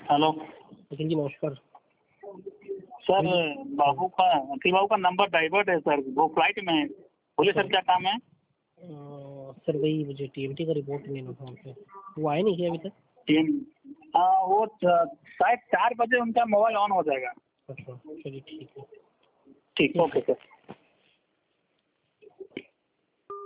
Hello Nikhil ji नमस्कार। Sir, Akhil बाबू का नंबर डाइवर्ट है सर, वो फ्लाइट में है। बोलिए सर, क्या काम है? सर वही मुझे टीएमटी का रिपोर्ट लेना था उनसे, वो आए नहीं क्या अभी तक? टीम हाँ, वो शायद 4 बजे उनका मोबाइल ऑन हो जाएगा। अच्छा चलिए ठीक है। ठीक, ओके सर।